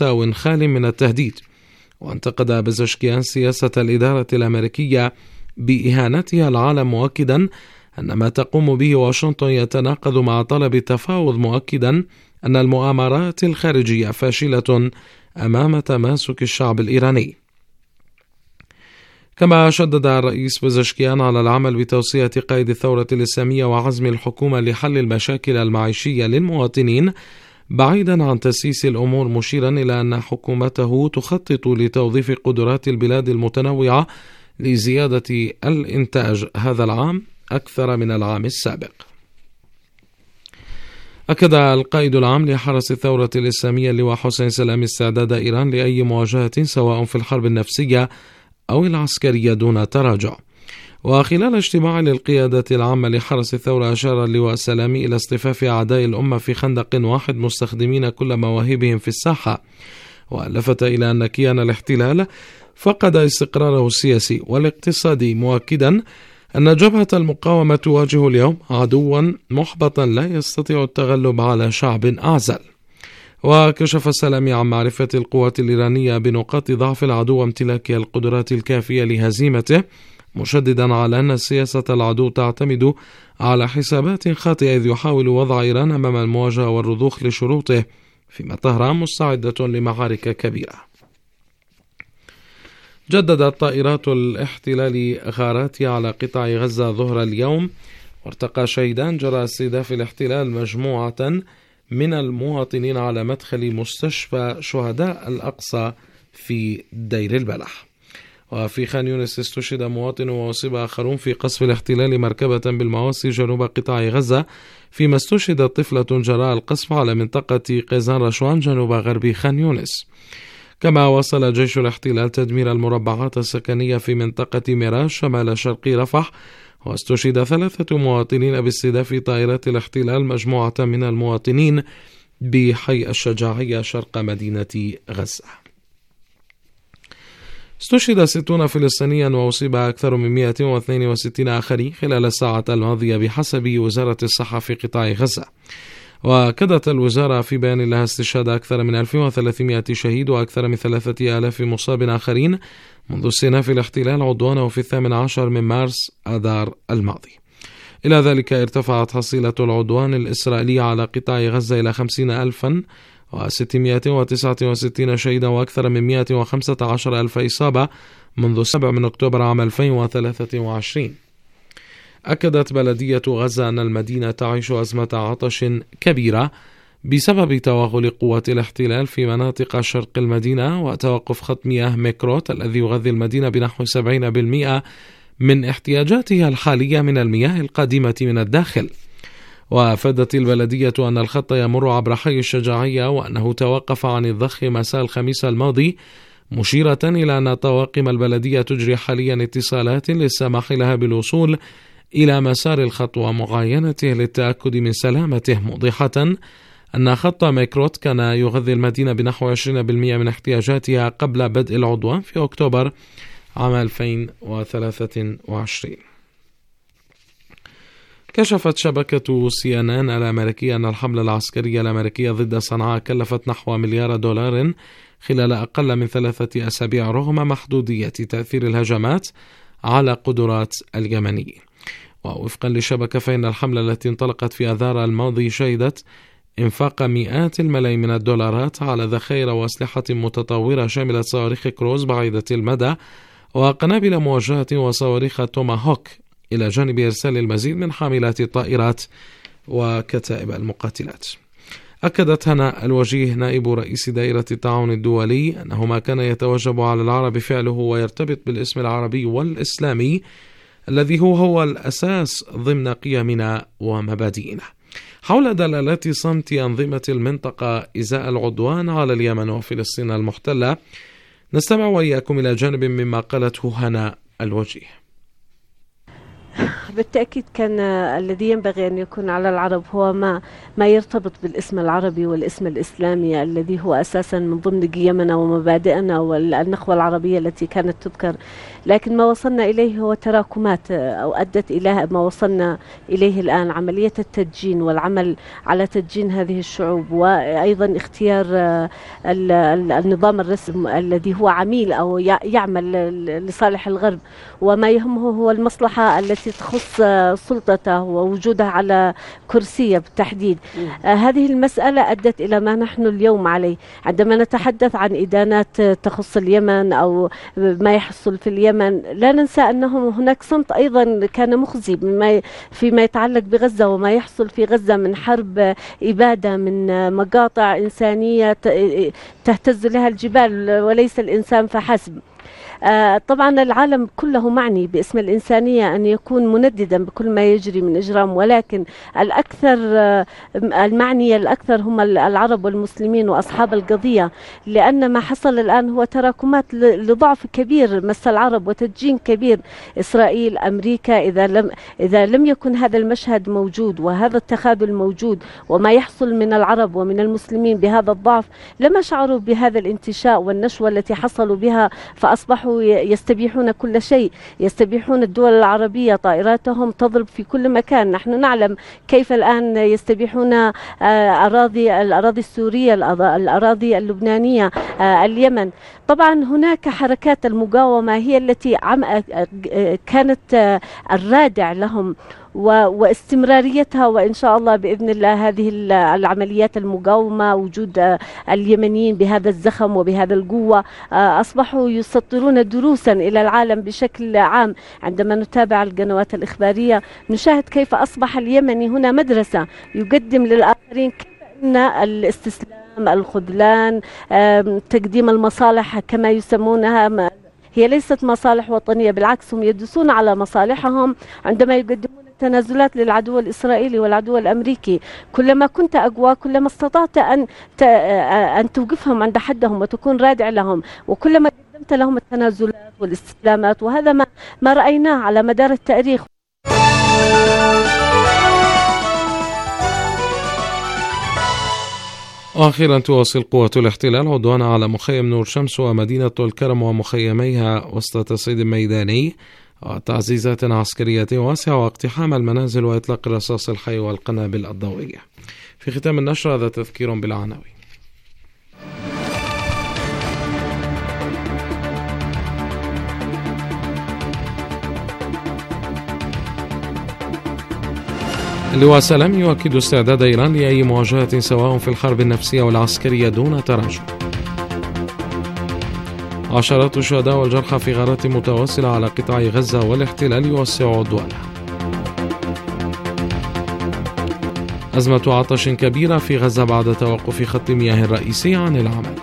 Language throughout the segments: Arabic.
مستوى خال من التهديد. وانتقد بزشكيان سياسة الإدارة الأمريكية بإهانتها العالم، مؤكدا أن ما تقوم به واشنطن يتناقض مع طلب التفاوض، مؤكدا أن المؤامرات الخارجية فاشلة أمام تماسك الشعب الإيراني. كما شدد الرئيس بزشكيان على العمل بتوصية قائد الثورة الإسلامية وعزم الحكومة لحل المشاكل المعيشية للمواطنين بعيدا عن تسييس الأمور، مشيرا إلى أن حكومته تخطط لتوظيف قدرات البلاد المتنوعة لزيادة الإنتاج هذا العام أكثر من العام السابق. أكد القائد العام لحرس الثورة الإسلامية اللواء حسين سلامي استعداد إيران لأي مواجهة سواء في الحرب النفسية أو العسكرية دون تراجع. وخلال اجتماع للقيادة العامة لحرس الثورة أشار اللواء سلامي إلى اصطفاف أعداء الأمة في خندق واحد مستخدمين كل مواهبهم في الساحة، ولفت إلى أن كيان الاحتلال فقد استقراره السياسي والاقتصادي، مؤكدا أن جبهة المقاومة تواجه اليوم عدوا محبطا لا يستطيع التغلب على شعب أعزل. وكشف سلامي عن معرفة القوات الإيرانية بنقاط ضعف العدو وامتلاكها القدرات الكافية لهزيمته، مشددا على أن سياسة العدو تعتمد على حسابات خاطئة إذ يحاول وضع إيران أمام المواجهة والرضوخ لشروطه، فيما طهران مستعدة لمعارك كبيرة. جددت طائرات الاحتلال غاراتها على قطاع غزة ظهر اليوم، وارتقى شهيدان جراء استهداف الاحتلال مجموعة من المواطنين على مدخل مستشفى شهداء الأقصى في دير البلح. وفي خان يونس استشهد مواطن وأصيب آخرون في قصف الاحتلال مركبة بالمواسي جنوب قطاع غزة، فيما استشهدت طفلة جراء القصف على منطقة قيزان رشوان جنوب غرب خان يونس. كما واصل جيش الاحتلال تدمير المربعات السكنية في منطقة ميراج شمال شرق رفح، واستشهد 3 مواطنين باستهداف طائرات الاحتلال مجموعة من المواطنين بحي الشجاعية شرق مدينة غزة. استشهد 60 فلسطينيا وأصيب أكثر من 162 آخرين خلال الساعة الماضية بحسب وزارة الصحة في قطاع غزة. وأكدت الوزارة في بيان لها استشهاد أكثر من 1300 شهيد وأكثر من 3000 مصاب آخرين منذ استئناف الاحتلال عدوانه في 18 من مارس آذار الماضي. إلى ذلك ارتفعت حصيلة العدوان الإسرائيلي على قطاع غزة إلى 50,669 شهيدا وأكثر من 115,000 إصابة منذ 7 من أكتوبر عام 2023. أكدت بلدية غزة أن المدينة تعيش أزمة عطش كبيرة بسبب توغل قوات الاحتلال في مناطق شرق المدينة وتوقف خط مياه ميكروت الذي يغذي المدينة بنحو 70% من احتياجاتها الحالية من المياه القادمة من الداخل. وأفادت البلدية أن الخط يمر عبر حي الشجاعية وأنه توقف عن الضخ مساء الخميس الماضي، مشيرة إلى أن طواقم البلدية تجري حاليا اتصالات للسماح لها بالوصول إلى مسار الخط ومعاينته للتأكد من سلامته، موضحة أن خط ميكروت كان يغذي المدينة بنحو 20% من احتياجاتها قبل بدء العدوان في أكتوبر عام 2023. كشفت شبكة CNN الأمريكية أن الحملة العسكرية الأمريكية ضد صنعاء كلفت نحو $1 مليار خلال أقل من 3 أسابيع رغم محدودية تأثير الهجمات على قدرات اليمنيين. ووفقا للشبكة فإن الحملة التي انطلقت في آذار الماضي شهدت إنفاق مئات الملايين من الدولارات على ذخائر وأسلحة متطورة شاملة صواريخ كروز بعيدة المدى وقنابل موجهة وصواريخ توماهوك، إلى جانب إرسال المزيد من حاملات الطائرات وكتائب المقاتلات. أكدت هنا الوجيه نائب رئيس دائرة التعاون الدولي أنه ما كان يتوجب على العرب فعله ويرتبط بالاسم العربي والإسلامي الذي هو الأساس ضمن قيمنا ومبادئنا. حول دلالات صمت أنظمة المنطقة إزاء العدوان على اليمن وفلسطين المحتلة، نستمع وإياكم إلى جانب مما قالته هنا الوجيه. بالتأكيد كان الذي ينبغي أن يكون على العرب هو ما يرتبط بالاسم العربي والاسم الإسلامي الذي هو أساسا من ضمن قيمنا ومبادئنا والنخوة العربية التي كانت تذكر. لكن ما وصلنا إليه هو تراكمات أو أدت إلى ما وصلنا إليه الآن، عملية التدجين والعمل على تدجين هذه الشعوب، وأيضا اختيار النظام الرسمي الذي هو عميل أو يعمل لصالح الغرب، وما يهمه هو المصلحة التي تخص سلطته ووجوده على كرسيه بالتحديد. هذه المسألة أدت إلى ما نحن اليوم عليه. عندما نتحدث عن إدانات تخص اليمن أو ما يحصل في اليمن، لا ننسى أنه هناك صمت أيضا كان مخزي فيما يتعلق بغزة وما يحصل في غزة من حرب إبادة، من مقاطع إنسانية تهتز لها الجبال وليس الإنسان فحسب. طبعا العالم كله معني باسم الإنسانية أن يكون منددا بكل ما يجري من إجرام، ولكن الأكثر المعني الأكثر هم العرب والمسلمين وأصحاب القضية، لأن ما حصل الآن هو تراكمات لضعف كبير مس العرب وتدجين كبير. إسرائيل، أمريكا، إذا لم يكن هذا المشهد موجود وهذا التخاذل موجود وما يحصل من العرب ومن المسلمين بهذا الضعف، لما شعروا بهذا الانتشاء والنشوة التي حصلوا بها، فأصبحوا يستبيحون كل شيء، يستبيحون الدول العربية، طائراتهم تضرب في كل مكان. نحن نعلم كيف الآن يستبيحون الأراضي السورية، الأراضي اللبنانية، اليمن. طبعا هناك حركات المقاومة هي التي كانت الرادع لهم واستمراريتها، وإن شاء الله بإذن الله هذه العمليات المقاومة، وجود اليمنيين بهذا الزخم وبهذا القوة، أصبحوا يسطرون دروسا إلى العالم بشكل عام. عندما نتابع القنوات الإخبارية نشاهد كيف أصبح اليمني هنا مدرسة يقدم للآخرين كيف أن الاستسلام، الخذلان، تقديم المصالح كما يسمونها، هي ليست مصالح وطنية، بالعكس هم يدسون على مصالحهم عندما يقدمون التنازلات للعدو الإسرائيلي والعدو الأمريكي. كلما كنت أقوى كلما استطعت أن توقفهم عند حدهم وتكون رادع لهم، وكلما قدمت لهم التنازلات والاستسلامات، وهذا ما رأيناه على مدار التاريخ. أخيرا تواصل قوات الاحتلال عدوانها على مخيم نور شمس ومدينة طول كرم ومخيميها وسط تصعيد ميداني وتعزيزات عسكرية واسعة واقتحام المنازل وإطلاق الرصاص الحي والقنابل الضوئية. في ختام النشر هذا تذكير بالعناوين. اللواء سلام يؤكد استعداد إيران لأي مواجهة سواء في الحرب النفسية والعسكرية دون تراجع. عشرات الشهداء والجرحى في غارات متواصلة على قطاع غزة والاحتلال يوسع عدوانه. أزمة عطش كبيرة في غزة بعد توقف خط المياه الرئيسي عن العمل.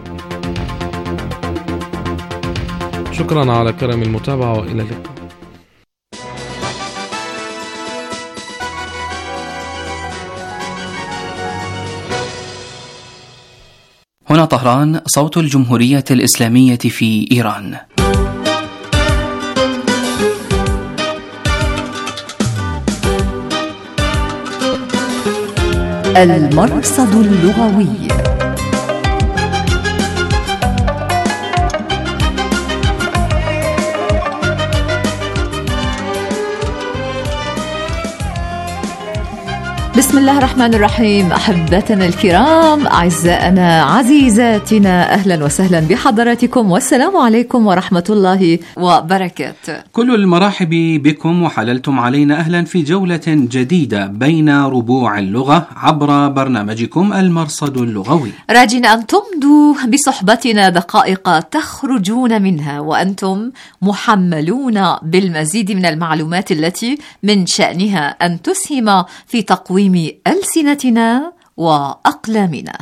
شكرا على كرم المتابعة وإلى اللقاء. هنا طهران، صوت الجمهورية الإسلامية في إيران. المرصد اللغوي. بسم الله الرحمن الرحيم. أحبتنا الكرام، أعزائنا عزيزاتنا، أهلا وسهلا بحضراتكم، والسلام عليكم ورحمة الله وبركاته. كل المرحب بكم وحللتم علينا أهلا في جولة جديدة بين ربوع اللغة عبر برنامجكم المرصد اللغوي، راجين أن تمضوا بصحبتنا دقائق تخرجون منها وأنتم محملون بالمزيد من المعلومات التي من شأنها أن تسهم في تقويم ألسنتنا وأقلامنا.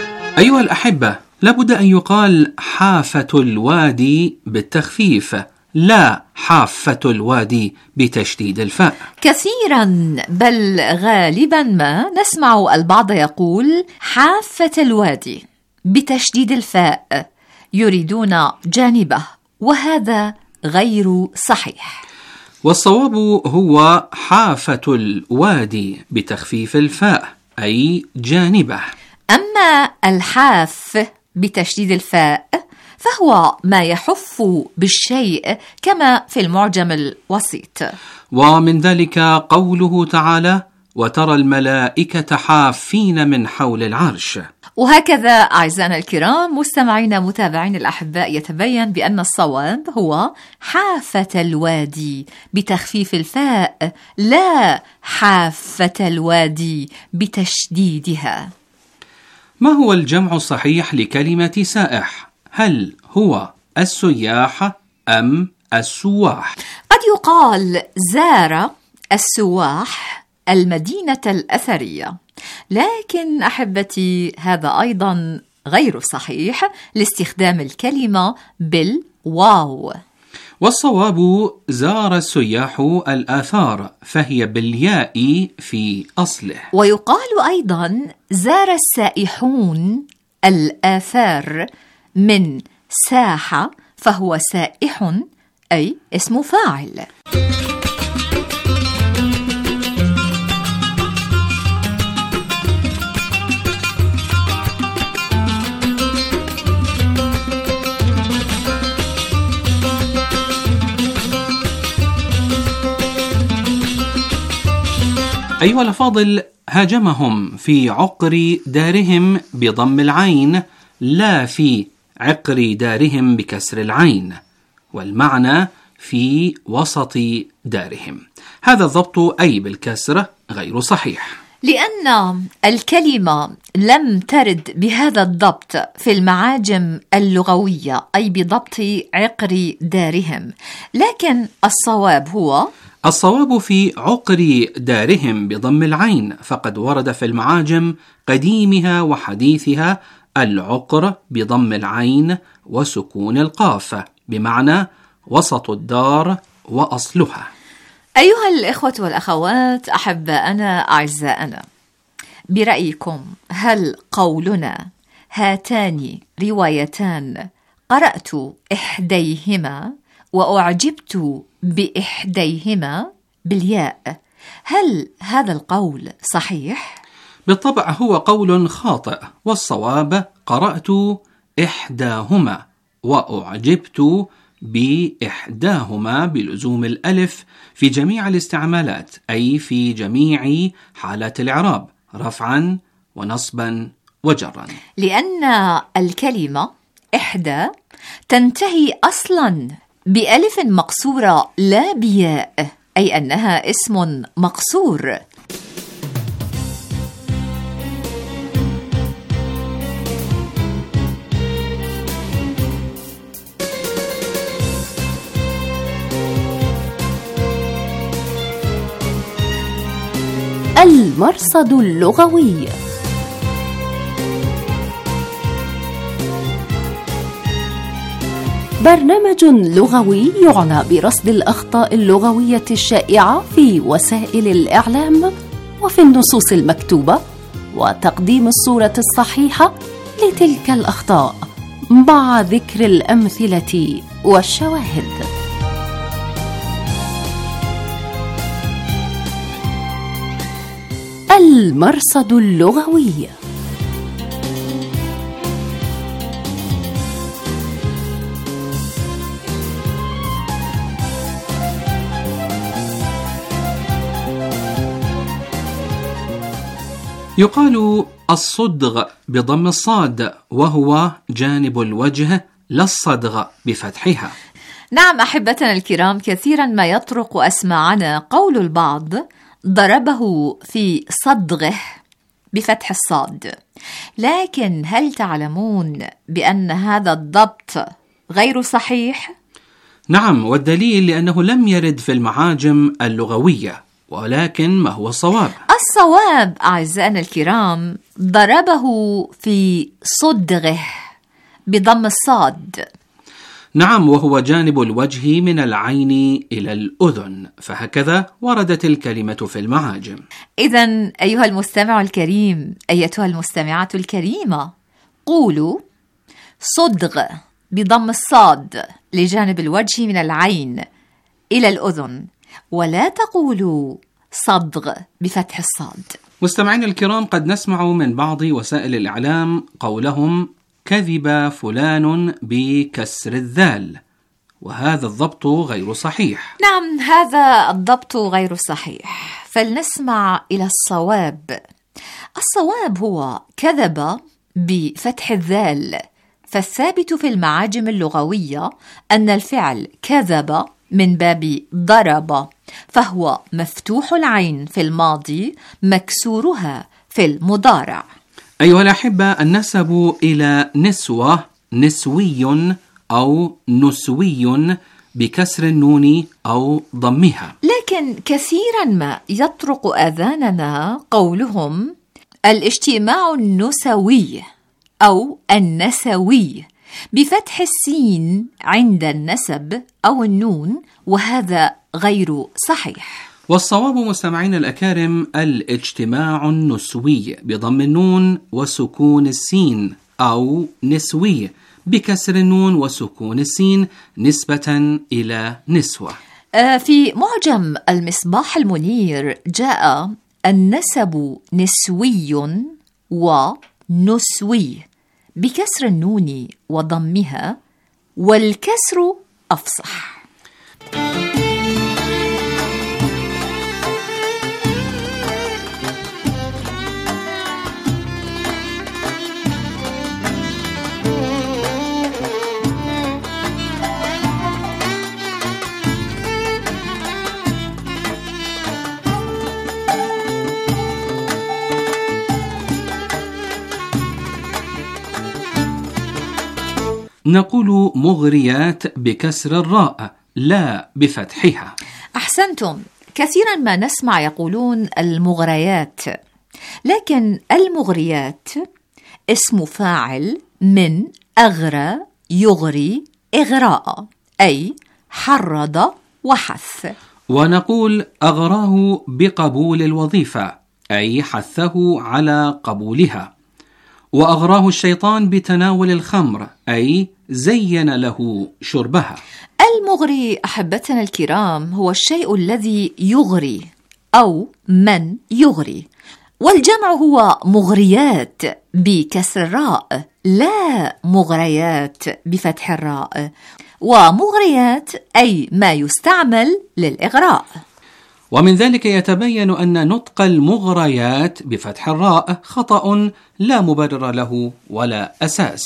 أيها الأحبة، لابد أن يقال حافة الوادي بالتخفيف لا حافة الوادي بتشديد الفاء. كثيرا بل غالبا ما نسمع البعض يقول حافة الوادي بتشديد الفاء، يريدون جانبه، وهذا غير صحيح. والصواب هو حافة الوادي بتخفيف الفاء أي جانبه. أما الحاف بتشديد الفاء فهو ما يحف بالشيء كما في المعجم الوسيط. ومن ذلك قوله تعالى: وترى الملائكة حافين من حول العرش. وهكذا أعزائنا الكرام مستمعين متابعين الأحباء، يتبين بأن الصواب هو حافة الوادي بتخفيف الفاء، لا حافة الوادي بتشديدها. ما هو الجمع الصحيح لكلمة سائح؟ هل هو السياح أم السواح؟ قد يقال زار السواح المدينة الأثرية، لكن أحبتي هذا أيضا غير صحيح لاستخدام الكلمة بالواو. والصواب زار السياح الآثار، فهي بالياء في أصله. ويقال أيضا زار السائحون الآثار من ساحة، فهو سائح أي اسم فاعل. أيها الأفاضل، هاجمهم في عقر دارهم بضم العين، لا في عقر دارهم بكسر العين، والمعنى في وسط دارهم. هذا الضبط أي بالكسر غير صحيح، لأن الكلمة لم ترد بهذا الضبط في المعاجم اللغوية، أي بضبط عقر دارهم، لكن الصواب في عقر دارهم بضم العين، فقد ورد في المعاجم قديمها وحديثها العقر بضم العين وسكون القاف، بمعنى وسط الدار وأصلها. أيها الإخوة والأخوات، أحباءنا أعزاءنا، برأيكم هل قولنا هاتان روايتان قرأت إحديهما وأعجبت بإحديهما بالياء، هل هذا القول صحيح؟ بالطبع هو قول خاطئ، والصواب قرأت إحداهما وأعجبت بإحداهما بلزوم الألف في جميع الاستعمالات، أي في جميع حالات الإعراب، رفعا ونصبا وجرا، لأن الكلمة إحدى تنتهي أصلا بألف مقصورة لا بياء، أي أنها اسم مقصور. المرصد اللغوي. برنامج لغوي يعنى برصد الأخطاء اللغوية الشائعة في وسائل الإعلام وفي النصوص المكتوبة، وتقديم الصورة الصحيحة لتلك الأخطاء مع ذكر الأمثلة والشواهد. المرصد اللغوي. يقال الصدغ بضم الصاد، وهو جانب الوجه، لا الصدغ بفتحها. نعم أحبتنا الكرام، كثيرا ما يطرق أسماعنا قول البعض ضربه في صدغه بفتح الصاد، لكن هل تعلمون بأن هذا الضبط غير صحيح؟ نعم، والدليل لأنه لم يرد في المعاجم اللغوية، ولكن ما هو الصواب؟ الصواب أعزائنا الكرام ضربه في صدغه بضم الصاد. نعم، وهو جانب الوجه من العين إلى الأذن، فهكذا وردت الكلمة في المعاجم. إذن أيها المستمع الكريم، أيتها المستمعة الكريمة، قولوا صدغ بضم الصاد لجانب الوجه من العين إلى الأذن، ولا تقولوا صدغ بفتح الصاد. مستمعين الكرام، قد نسمع من بعض وسائل الإعلام قولهم كذب فلان بكسر الذال، وهذا الضبط غير صحيح. نعم، هذا الضبط غير صحيح، فلنسمع إلى الصواب. الصواب هو كذب بفتح الذال، فالثابت في المعاجم اللغوية أن الفعل كذب من باب ضرب، فهو مفتوح العين في الماضي مكسورها في المضارع. أيها الأحبة، النسب إلى نسوة نسوي أو نسوي بكسر النون أو ضمها، لكن كثيرا ما يطرق آذاننا قولهم الاجتماع النسوي أو النسوي بفتح السين عند النسب أو النون، وهذا غير صحيح. والصواب مستمعين الأكارم الاجتماع النسوي بضم النون وسكون السين أو نسوي بكسر النون وسكون السين نسبة إلى نسوة. في معجم المصباح المنير جاء النسب نسوي ونسوي بكسر النون وضمها، والكسر أفصح. نقول مغريات بكسر الراء لا بفتحها. أحسنتم، كثيرا ما نسمع يقولون المغريات، لكن المغريات اسم فاعل من أغرى يغري إغراء، أي حرض وحث. ونقول أغراه بقبول الوظيفة، أي حثه على قبولها. وأغراه الشيطان بتناول الخمر، أي زين له شربها. المغري أحبتنا الكرام هو الشيء الذي يغري أو من يغري، والجمع هو مغريات بكسر الراء لا مغريات بفتح الراء، ومغريات أي ما يستعمل للإغراء. ومن ذلك يتبين أن نطق المغريات بفتح الراء خطأ لا مبرر له ولا أساس.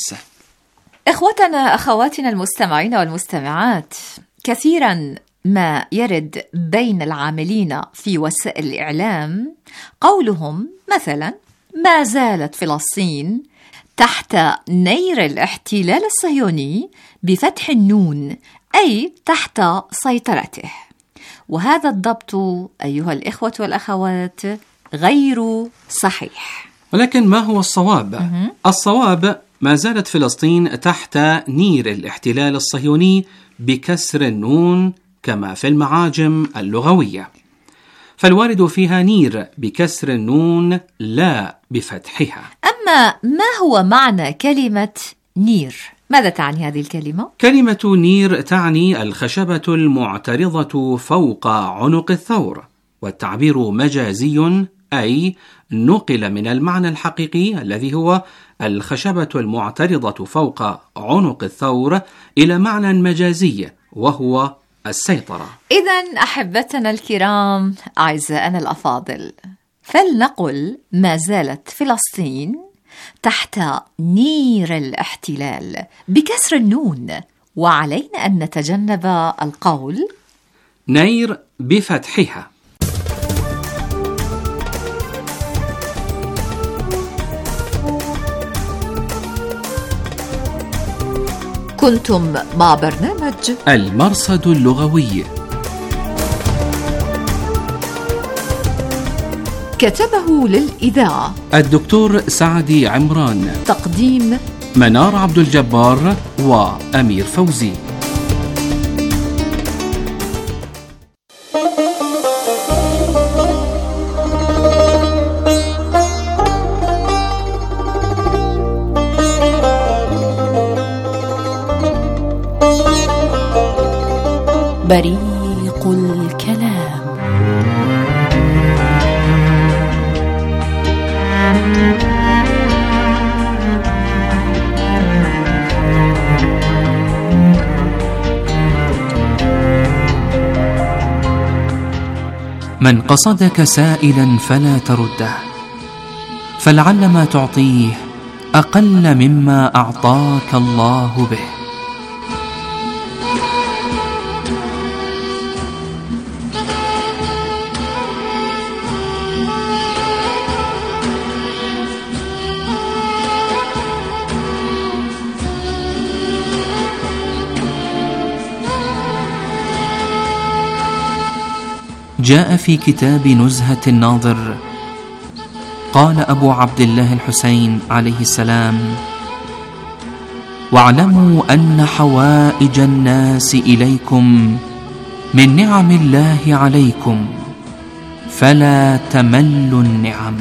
إخوتنا أخواتنا المستمعين والمستمعات، كثيرا ما يرد بين العاملين في وسائل الإعلام قولهم مثلا ما زالت فلسطين تحت نير الاحتلال الصهيوني بفتح النون، أي تحت سيطرته، وهذا الضبط أيها الإخوة والأخوات غير صحيح. ولكن ما هو الصواب؟ الصواب ما زالت فلسطين تحت نير الاحتلال الصهيوني بكسر النون كما في المعاجم اللغوية، فالوارد فيها نير بكسر النون لا بفتحها. أما ما هو معنى كلمة نير؟ ماذا تعني هذه الكلمة؟ كلمة نير تعني الخشبة المعترضة فوق عنق الثور، والتعبير مجازي، أي نقل من المعنى الحقيقي الذي هو الخشبة المعترضة فوق عنق الثور إلى معنى مجازي وهو السيطرة. إذن أحبتنا الكرام أعزائنا الأفاضل، فلنقل ما زالت فلسطين تحت نير الاحتلال بكسر النون، وعلينا أن نتجنب القول نير بفتحها. كنتم مع برنامج المرصد اللغوي، كتبه للإذاعة الدكتور سعدي عمران، تقديم منار عبد الجبار وأمير فوزي. بريق الكلام. من قصدك سائلا فلا ترده، فلعل ما تعطيه أقل مما أعطاك الله به. جاء في كتاب نزهة الناظر، قال أبو عبد الله الحسين عليه السلام: واعلموا أن حوائج الناس إليكم من نعم الله عليكم، فلا تملوا النعم.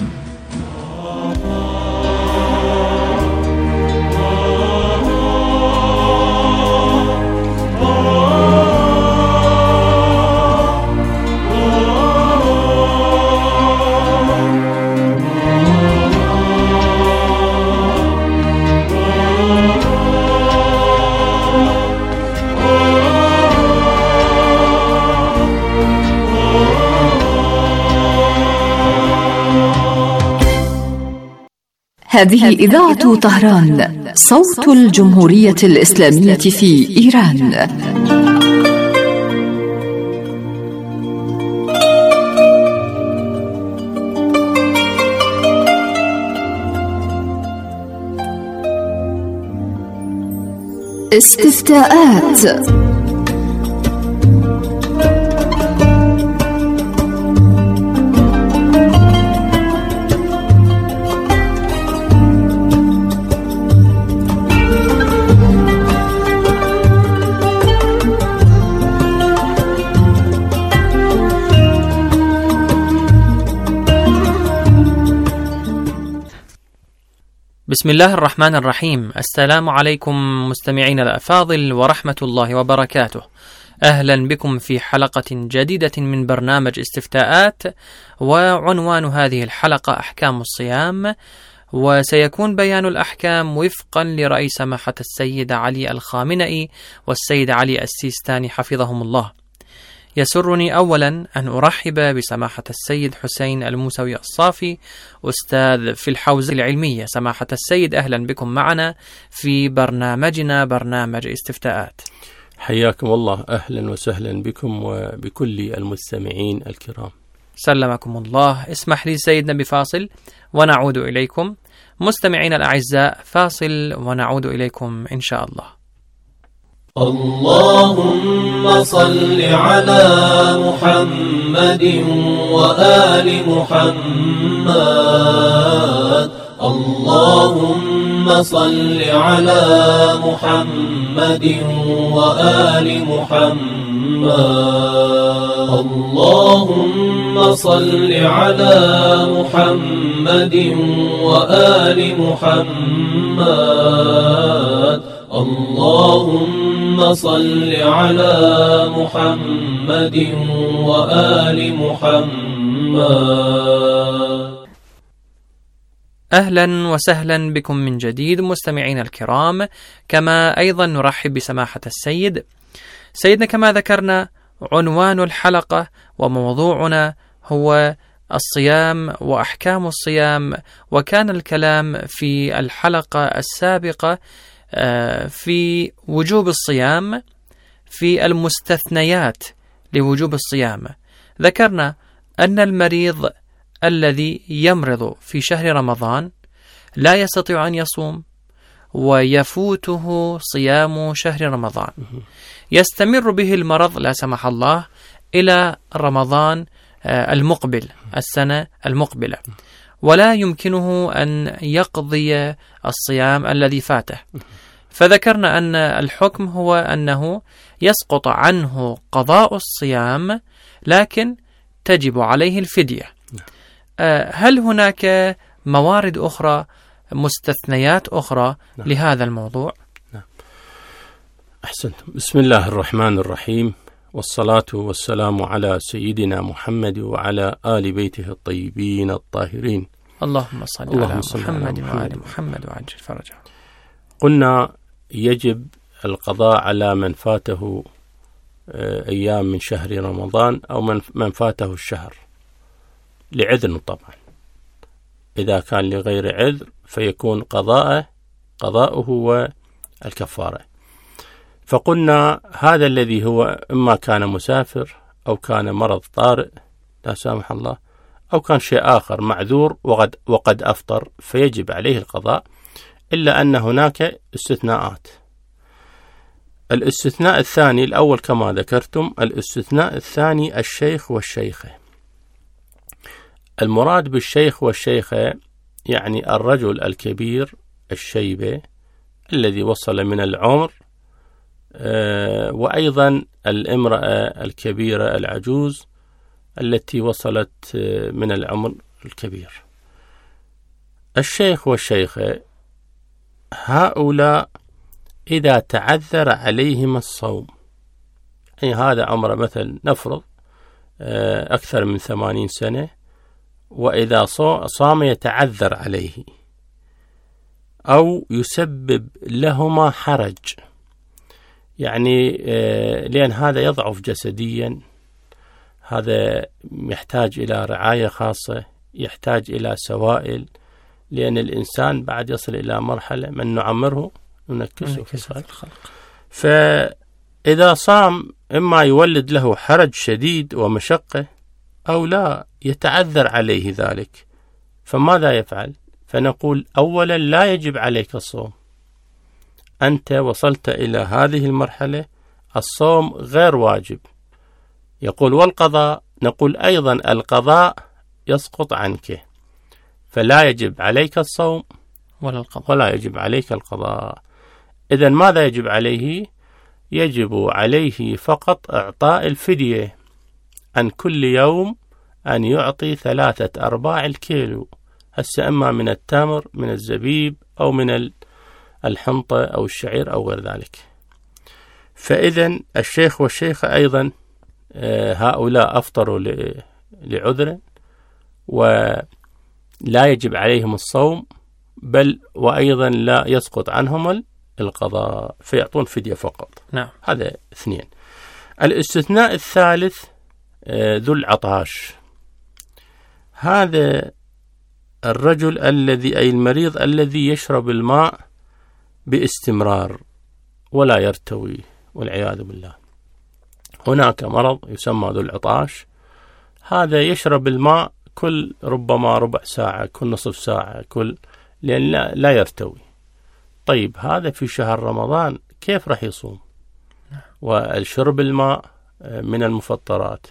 هذه إذاعة طهران، صوت الجمهورية الإسلامية في إيران. استفتاءات. بسم الله الرحمن الرحيم. السلام عليكم مستمعين الأفاضل ورحمة الله وبركاته. أهلا بكم في حلقة جديدة من برنامج استفتاءات، وعنوان هذه الحلقة أحكام الصيام، وسيكون بيان الأحكام وفقا لرأي سماحة السيد علي الخامنئي والسيد علي السيستاني حفظهم الله. يسرني أولا أن أرحب بسماحة السيد حسين الموسوي الصافي، أستاذ في الحوزة العلمية. سماحة السيد، أهلا بكم معنا في برنامجنا برنامج استفتاءات. حياكم الله، أهلا وسهلا بكم وبكل المستمعين الكرام. سلمكم الله. اسمح لي سيدنا بفاصل ونعود إليكم. مستمعين الأعزاء، فاصل ونعود إليكم إن شاء الله. اللهم صل على محمد وآل محمد. اللهم صل على محمد وآل محمد. اللهم صل على محمد وآل محمد. اللهم صل على محمد وآل محمد. أهلا وسهلا بكم من جديد مستمعين الكرام، كما أيضا نرحب بسماحة السيد. سيدنا، كما ذكرنا عنوان الحلقة وموضوعنا هو الصيام وأحكام الصيام، وكان الكلام في الحلقة السابقة في وجوب الصيام، في المستثنيات لوجوب الصيام. ذكرنا أن المريض الذي يمرض في شهر رمضان لا يستطيع أن يصوم ويفوته صيام شهر رمضان، يستمر به المرض لا سمح الله إلى رمضان المقبل، السنة المقبلة، ولا يمكنه أن يقضي الصيام الذي فاته. فذكرنا أن الحكم هو أنه يسقط عنه قضاء الصيام، لكن تجب عليه الفدية. هل هناك موارد أخرى، مستثنيات أخرى لهذا الموضوع؟ أحسنتم. بسم الله الرحمن الرحيم، والصلاة والسلام على سيدنا محمد وعلى آل بيته الطيبين الطاهرين. اللهم صل على محمد وآل محمد وعجل فرجه. قلنا يجب القضاء على من فاته أيام من شهر رمضان أو من فاته الشهر لعذر طبعا. إذا كان لغير عذر فيكون قضاؤه والكفارة. فقلنا هذا الذي هو إما كان مسافر أو كان مرض طارئ لا سامح الله أو كان شيء آخر معذور وقد أفطر فيجب عليه القضاء، إلا أن هناك استثناءات. الاستثناء الثاني، الأول كما ذكرتم، الاستثناء الثاني الشيخ والشيخة. المراد بالشيخ والشيخة يعني الرجل الكبير الشيبة الذي وصل من العمر، وأيضا الامرأة الكبيرة العجوز التي وصلت من العمر الكبير. الشيخ والشيخة هؤلاء إذا تعذر عليهم الصوم، يعني هذا عمره مثلا نفرض أكثر من 80 سنة، وإذا صام يتعذر عليه أو يسبب لهما حرج، يعني لأن هذا يضعف جسديا، هذا يحتاج إلى رعاية خاصة، يحتاج إلى سوائل، لأن الإنسان بعد يصل إلى مرحلة من نعمره ننكسه في الخلق. فإذا صام إما يولد له حرج شديد ومشقة أو لا يتعذر عليه ذلك، فماذا يفعل؟ فنقول أولا لا يجب عليك الصوم، أنت وصلت إلى هذه المرحلة، الصوم غير واجب. يقول والقضاء، نقول أيضا القضاء يسقط عنك، فلا يجب عليك الصوم ولا يجب عليك القضاء. إذن ماذا يجب عليه؟ يجب عليه فقط إعطاء الفدية عن كل يوم، أن يعطي 3/4 الكيلو، هسه إما من التمر من الزبيب أو من الحنطة أو الشعير أو غير ذلك. فإذن الشيخ والشيخة أيضا هؤلاء أفطروا لعذر ولا يجب عليهم الصوم، بل وأيضا لا يسقط عنهم القضاء، فيعطون فدية فقط. نعم. هذا 2. الاستثناء الثالث ذو العطاش، هذا الرجل الذي أي المريض الذي يشرب الماء باستمرار ولا يرتوي والعياذ بالله. هناك مرض يسمى ذو العطاش، هذا يشرب الماء كل ربما ربع ساعة، كل نصف ساعة، لأن لا يرتوي. طيب هذا في شهر رمضان كيف رح يصوم؟ والشرب الماء من المفطرات.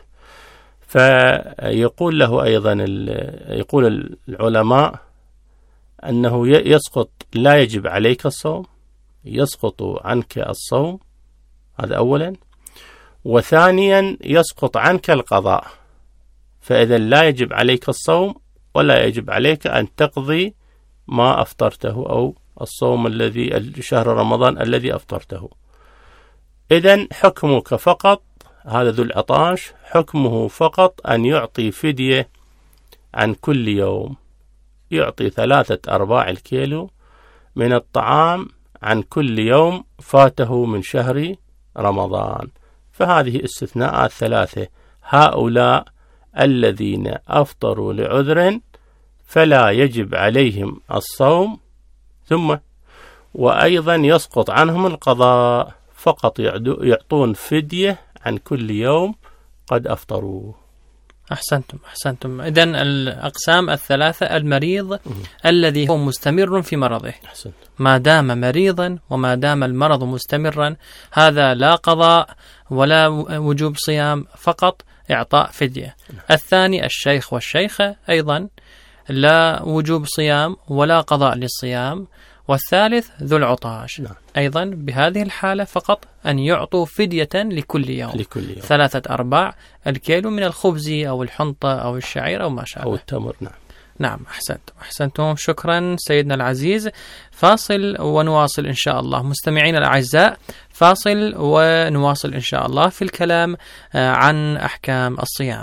فيقول له أيضا يقول العلماء أنه يسقط، لا يجب عليك الصوم، يسقط عنك الصوم، هذا أولا. وثانيا يسقط عنك القضاء، فإذا لا يجب عليك الصوم ولا يجب عليك أن تقضي ما أفطرته أو الصوم الذي شهر رمضان الذي أفطرته. إذن حكمك فقط، هذا ذو العطاش حكمه فقط أن يعطي فدية عن كل يوم، يعطي 3/4 الكيلو من الطعام عن كل يوم فاته من شهر رمضان. فهذه استثناءات 3. هؤلاء الذين أفطروا لعذر فلا يجب عليهم الصوم، ثم وأيضا يسقط عنهم القضاء، فقط يعطون فدية عن كل يوم قد أفطروا. أحسنتم. إذن الأقسام 3: المريض الذي هو مستمر في مرضه، ما دام مريضا وما دام المرض مستمرا، هذا لا قضاء ولا وجوب صيام، فقط إعطاء فدية. الثاني الشيخ والشيخة، أيضا لا وجوب صيام ولا قضاء للصيام. والثالث ذو العطاش، أيضا بهذه الحالة فقط أن يعطوا فدية لكل يوم 3/4 الكيلو من الخبز أو الحنطة أو الشعير أو ما شابه أو التمر. نعم، أحسنتم، شكرا سيدنا العزيز. فاصل ونواصل إن شاء الله. مستمعينا الأعزاء، فاصل ونواصل إن شاء الله في الكلام عن أحكام الصيام.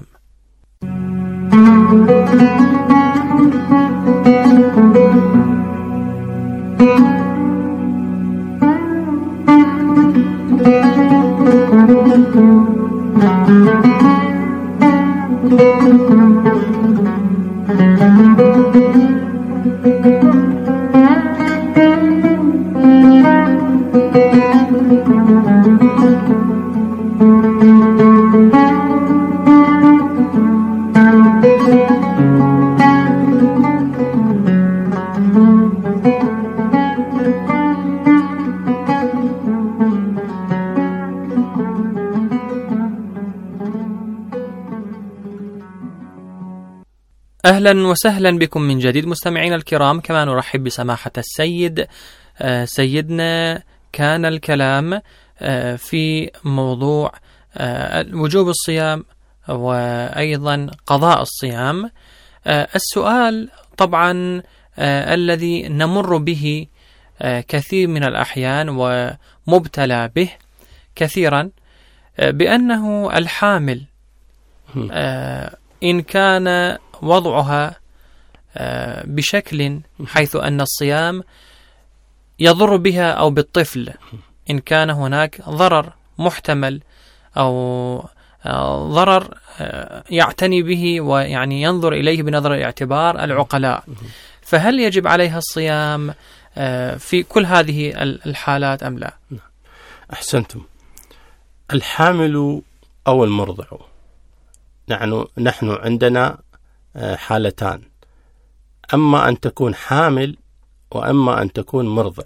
أهلا وسهلا بكم من جديد مستمعينا الكرام. كما نرحب بسماحة السيد سيدنا كان الكلام في موضوع وجوب الصيام وأيضا قضاء الصيام. السؤال طبعا الذي نمر به كثير من الأحيان ومبتلى به كثيرا، بأنه الحامل إن كان وضعها بشكل حيث أن الصيام يضر بها أو بالطفل، إن كان هناك ضرر محتمل أو ضرر يعتني به ويعني ينظر إليه بنظر الاعتبار العقلاء، فهل يجب عليها الصيام في كل هذه الحالات أم لا؟ أحسنتم. الحامل أو المرضع، نحن عندنا حالتان، أما أن تكون حامل وأما أن تكون مرضع.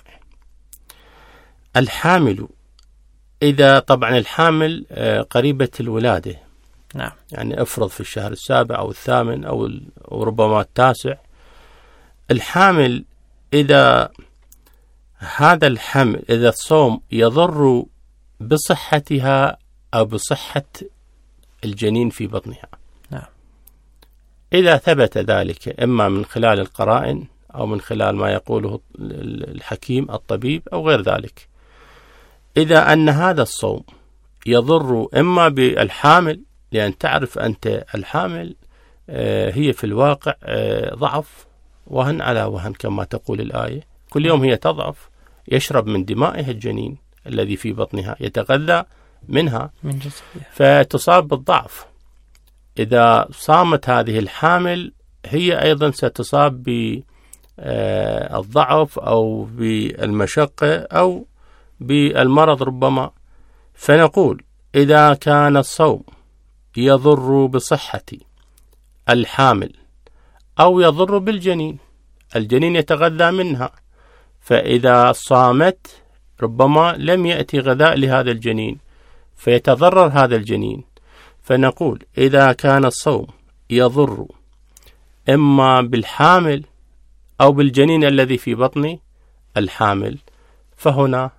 الحامل إذا طبعا الحامل قريبة الولادة، نعم، يعني أفرض في الشهر 7 أو 8 أو ربما 9. الحامل إذا هذا الحمل إذا الصوم يضر بصحتها أو بصحة الجنين في بطنها، نعم، إذا ثبت ذلك إما من خلال القرائن أو من خلال ما يقوله الحكيم الطبيب أو غير ذلك، إذا أن هذا الصوم يضر إما بالحامل، لأن تعرف أنت الحامل هي في الواقع ضعف وهن على وهن كما تقول الآية، كل يوم هي تضعف، يشرب من دمائها الجنين الذي في بطنها، يتغذى منها من جسدها، فتصاب بالضعف. إذا صامت هذه الحامل هي أيضا ستصاب بالضعف أو بالمشقة أو بالمرض ربما. فنقول إذا كان الصوم يضر بصحة الحامل أو يضر بالجنين، الجنين يتغذى منها، فإذا صامت ربما لم يأتي غذاء لهذا الجنين فيتضرر هذا الجنين. فنقول إذا كان الصوم يضر إما بالحامل أو بالجنين الذي في بطن الحامل، فهنا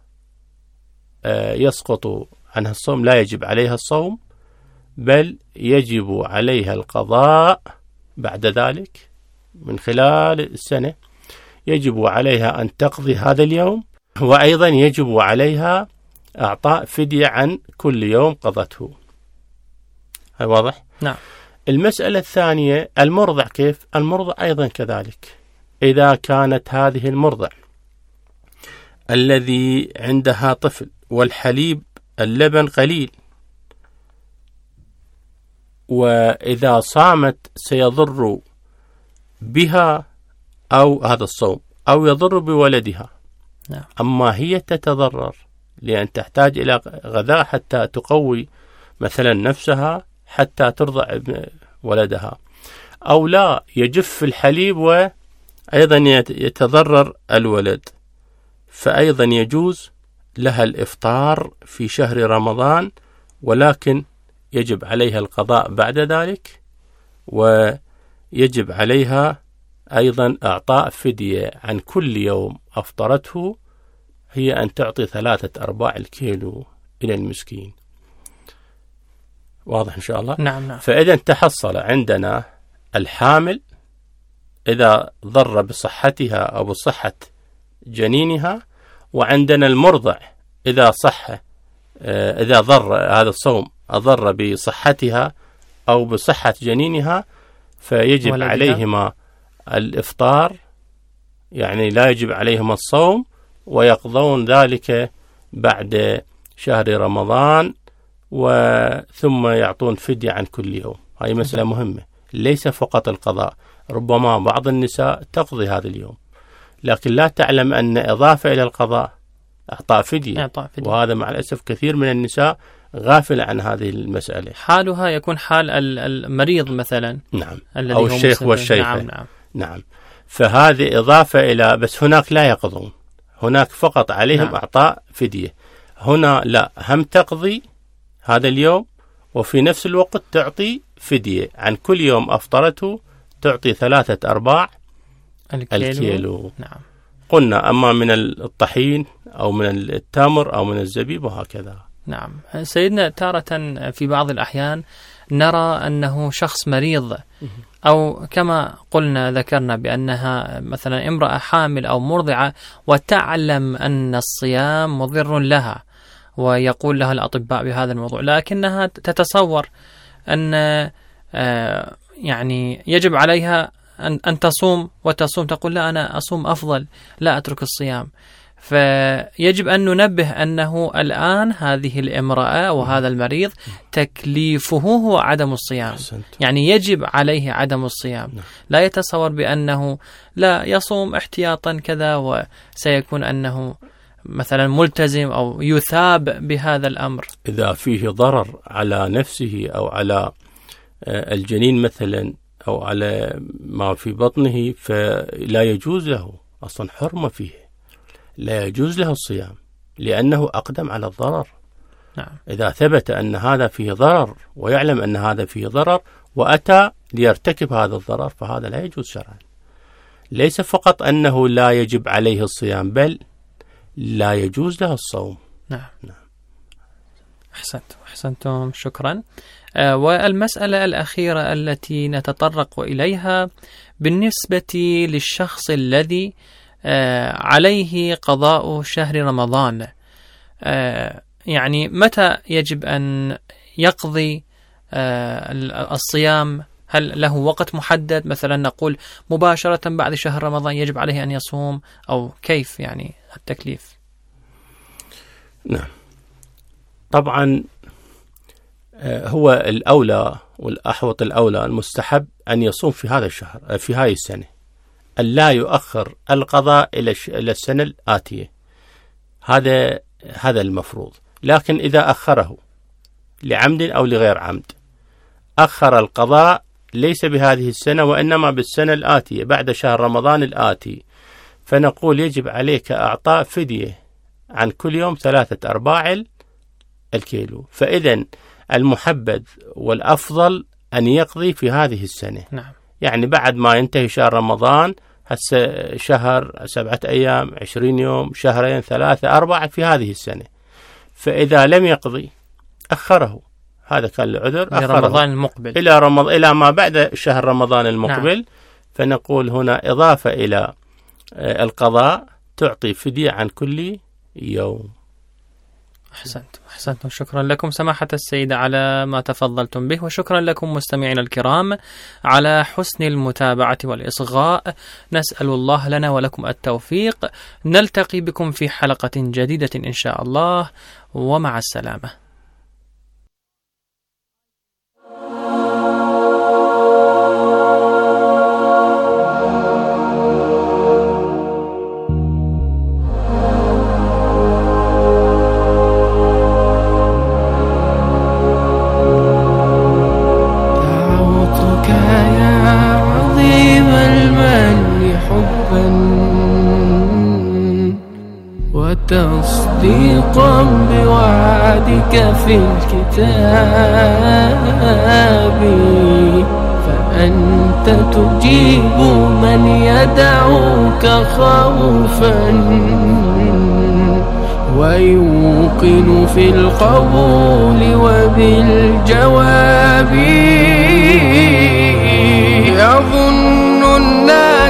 يسقط عنها الصوم، لا يجب عليها الصوم، بل يجب عليها القضاء بعد ذلك من خلال السنة. يجب عليها أن تقضي هذا اليوم، وأيضا يجب عليها أعطاء فدية عن كل يوم قضته. هل واضح؟ نعم. المسألة الثانية المرضع، كيف؟ المرضع أيضا كذلك، إذا كانت هذه المرضع الذي عندها طفل والحليب اللبن قليل، وإذا صامت سيضر بها أو هذا الصوم أو يضر بولدها. نعم. أما هي تتضرر لأن تحتاج إلى غذاء حتى تقوي مثلا نفسها حتى ترضع ولدها، أو لا يجف الحليب وأيضا يتضرر الولد، فأيضا يجوز لها الإفطار في شهر رمضان، ولكن يجب عليها القضاء بعد ذلك، ويجب عليها أيضا أعطاء فدية عن كل يوم أفطرته، هي أن تعطي 3/4 الكيلو إلى المسكين. واضح إن شاء الله؟ نعم. فإذا تحصل عندنا الحامل إذا ضر بصحتها أو بصحة جنينها، وعندنا المرضع إذا إذا ضر هذا الصوم أضر بصحتها أو بصحة جنينها، فيجب عليهما الإفطار، يعني لا يجب عليهما الصوم، ويقضون ذلك بعد شهر رمضان، ثم يعطون فدية عن كل يوم. هذه مسألة مهمة، ليس فقط القضاء. ربما بعض النساء تقضي هذا اليوم لكن لا تعلم أن إضافة إلى القضاء إعطاء فدية. وهذا مع الأسف كثير من النساء غافل عن هذه المسألة. حالها يكون حال المريض مثلا، نعم، أو الشيخ والشيخة. نعم. فهذه إضافة إلى، بس هناك لا يقضون، هناك فقط عليهم إعطاء فدية. هنا لا، هم تقضي هذا اليوم وفي نفس الوقت تعطي فدية عن كل يوم أفطرته، تعطي 3/4 الكيلو. نعم. قلنا أما من الطحين أو من التمر أو من الزبيب وهكذا. نعم. سيدنا، تارة في بعض الأحيان نرى أنه شخص مريض، أو كما قلنا ذكرنا بأنها مثلا امرأة حامل أو مرضعة وتعلم أن الصيام مضر لها، ويقول لها الأطباء بهذا الموضوع، لكنها تتصور أن يعني يجب عليها أن تصوم، وتصوم تقول لا أنا أصوم أفضل، لا أترك الصيام. فيجب أن ننبه أنه الآن هذه الامرأة وهذا المريض تكليفه هو عدم الصيام، يعني يجب عليه عدم الصيام. لا يتصور بأنه لا يصوم احتياطا كذا وسيكون أنه مثلا ملتزم أو يثاب بهذا الأمر. إذا فيه ضرر على نفسه أو على الجنين مثلا أو على ما في بطنه فلا يجوز له، أصلا حرمة فيه، لا يجوز له الصيام لأنه أقدم على الضرر. نعم. إذا ثبت أن هذا فيه ضرر ويعلم أن هذا فيه ضرر وأتى ليرتكب هذا الضرر فهذا لا يجوز شرعا. ليس فقط أنه لا يجب عليه الصيام، بل لا يجوز له الصوم. نعم. أحسنتم، شكرا. والمسألة الأخيرة التي نتطرق إليها بالنسبة للشخص الذي عليه قضاء شهر رمضان، يعني متى يجب أن يقضي الصيام؟ هل له وقت محدد؟ مثلا نقول مباشرة بعد شهر رمضان يجب عليه أن يصوم، أو كيف يعني التكليف؟ نعم، طبعا هو الأولى والأحوط الأولى المستحب أن يصوم في هذا الشهر، في هذه السنة، أن لا يؤخر القضاء إلى السنة الآتية. هذا المفروض. لكن إذا أخره لعمد أو لغير عمد، أخر القضاء ليس بهذه السنة وإنما بالسنة الآتية بعد شهر رمضان الآتي، فنقول يجب عليك أعطاء فدية عن كل يوم 3/4 الكيلو. فإذن المحبذ والأفضل أن يقضي في هذه السنة. نعم. يعني بعد ما ينتهي شهر رمضان، هسه شهر 7 أيام 20 يوم، شهرين 3 4 في هذه السنة. فإذا لم يقضي أخره، هذا كان العذر، أخره رمضان المقبل إلى ما بعد شهر رمضان المقبل. نعم. فنقول هنا إضافة إلى القضاء تعطي فدية عن كل يوم. أحسنتم، شكرا لكم سماحة السيدة على ما تفضلتم به، وشكرا لكم مستمعينا الكرام على حسن المتابعة والإصغاء. نسأل الله لنا ولكم التوفيق. نلتقي بكم في حلقة جديدة إن شاء الله، ومع السلامة. تصديقا بوعدك في الكتاب، فأنت تجيب من يدعوك خوفا ويوقن في القبول وبالجواب. يظن الناس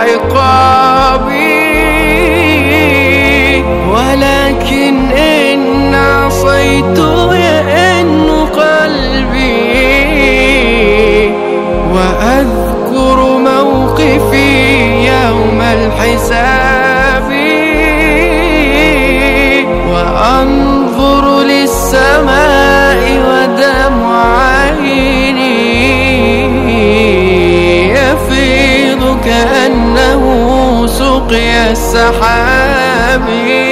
عقابي، ولكن إن عصيت يئن قلبي، وأذكر موقفي يوم الحساب، وأنظر للسماء ودمع عيني يفيض كأنه سقيا السحاب،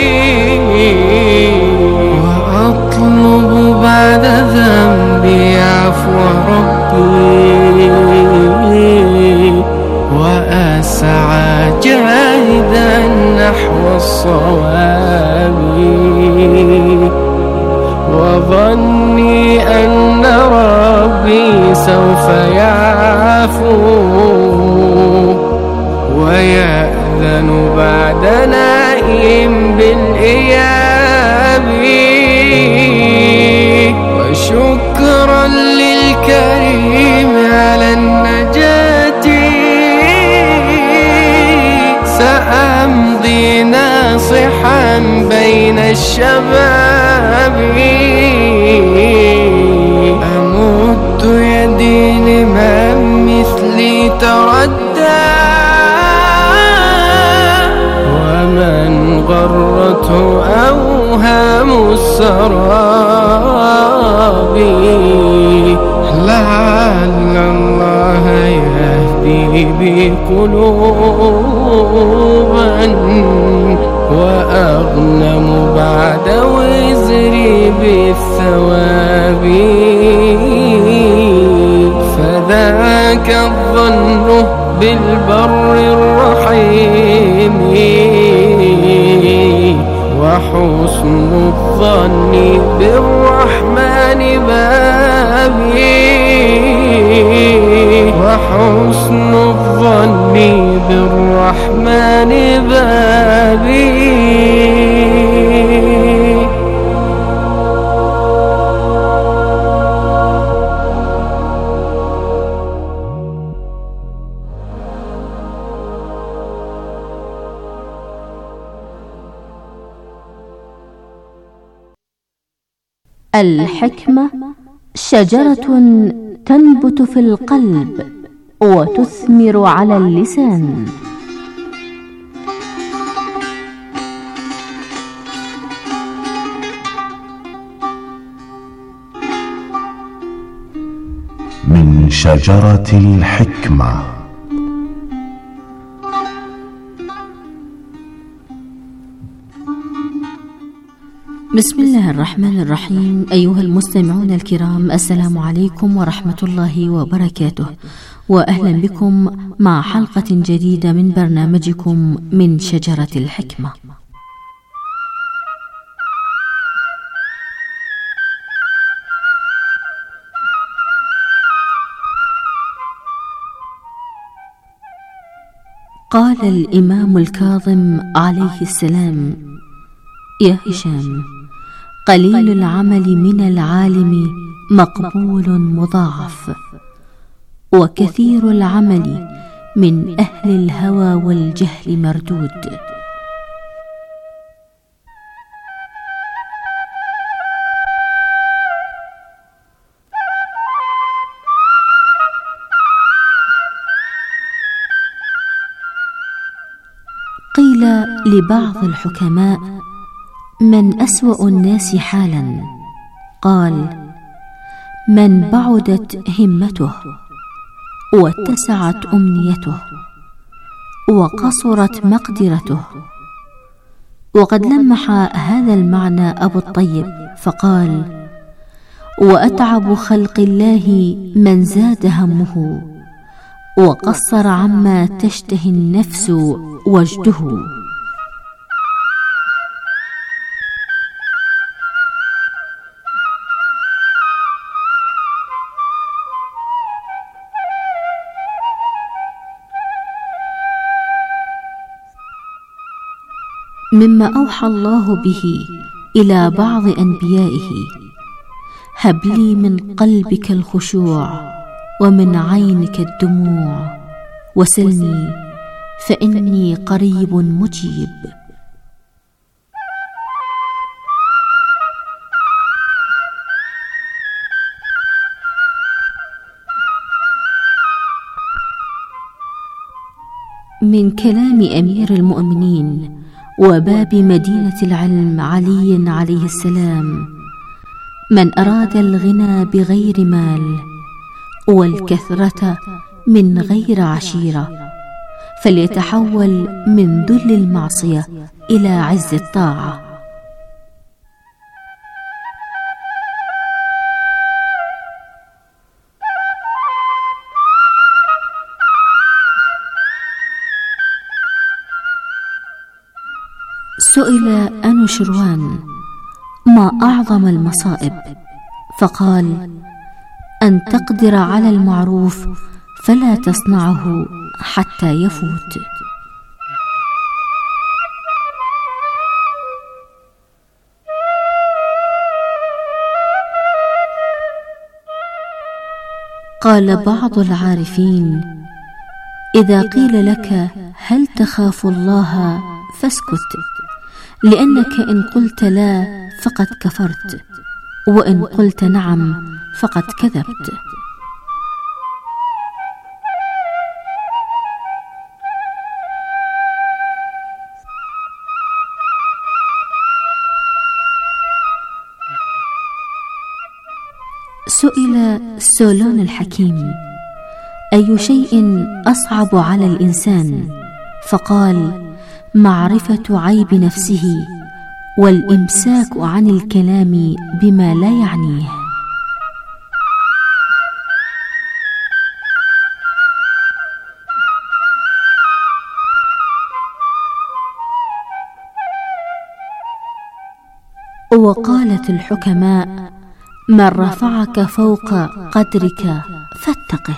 وأطلب بعد ذنبي عفو ربي، وأسعى جاهدا نحو الصواب، وظني أن ربي سوف يعفو ويأذن بعد نائم بالإياب، وشكرا للكريم على النجاة، سأمضي ناصحا بين الشباب، أمد يدي لمن مثلي تردى، ومن غرته أوهام السراب، لعل الله يهدي بي قلوبا، وأغنم بعد وزري بالثواب، فذاك الظن بالبر الرحيم، وحسن الظن بالرحمن بابي، وحسن الظن بالرحمن بابي. الحكمة شجرة تنبت في القلب وتثمر على اللسان. من شجرة الحكمة. بسم الله الرحمن الرحيم. أيها المستمعون الكرام، السلام عليكم ورحمة الله وبركاته، وأهلا بكم مع حلقة جديدة من برنامجكم من شجرة الحكمة. قال الإمام الكاظم عليه السلام: يا هشام، قليل العمل من العالم مقبول مضاعف، وكثير العمل من أهل الهوى والجهل مردود. قيل لبعض الحكماء: من أسوأ الناس حالا؟ قال: من بعدت همته، واتسعت أمنيته، وقصرت مقدرته. وقد لمح هذا المعنى أبو الطيب فقال: وأتعب خلق الله من زاد همه، وقصر عما تشتهي النفس وجده. مما أوحى الله به إلى بعض أنبيائه: هب لي من قلبك الخشوع، ومن عينك الدموع، وسلني فإني قريب مجيب. من كلام أمير المؤمنين وباب مدينة العلم علي عليه السلام: من أراد الغنى بغير مال والكثرة من غير عشيرة فليتحول من ذل المعصية إلى عز الطاعة. سئل أنوشروان: ما أعظم المصائب؟ فقال: أن تقدر على المعروف فلا تصنعه حتى يفوت. قال بعض العارفين: إذا قيل لك هل تخاف الله فاسكت، لأنك إن قلت لا فقد كفرت، وإن قلت نعم فقد كذبت. سئل سولون الحكيم: أي شيء أصعب على الإنسان؟ فقال: معرفة عيب نفسه والإمساك عن الكلام بما لا يعنيه. وقالت الحكماء: من رفعك فوق قدرك فاتقه.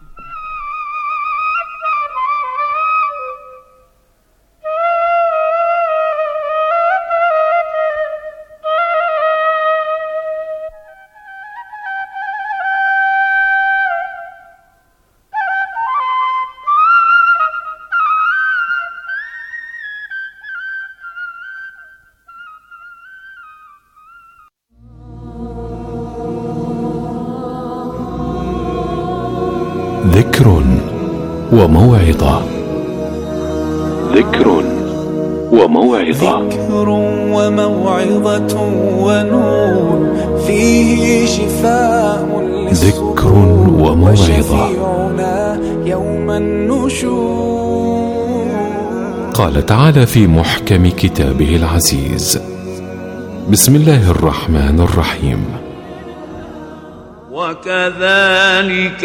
ذكر وموعظة. ذكر وموعظة. ذكر وموعظة ونور فيه شفاء. ذكر وموعظة. يوم النشور. قال تعالى في محكم كتابه العزيز: بسم الله الرحمن الرحيم: وكذلك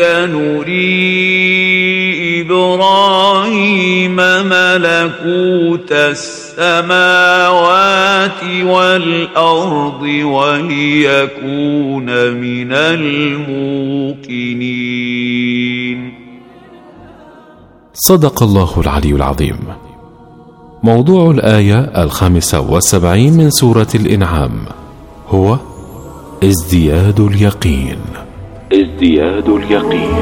نري إبراهيم ملكوت السماوات والأرض وليكون من الموقنين. صدق الله العلي العظيم. موضوع الآية 75 من سورة الإنعام هو ازدياد اليقين. ازدياد اليقين.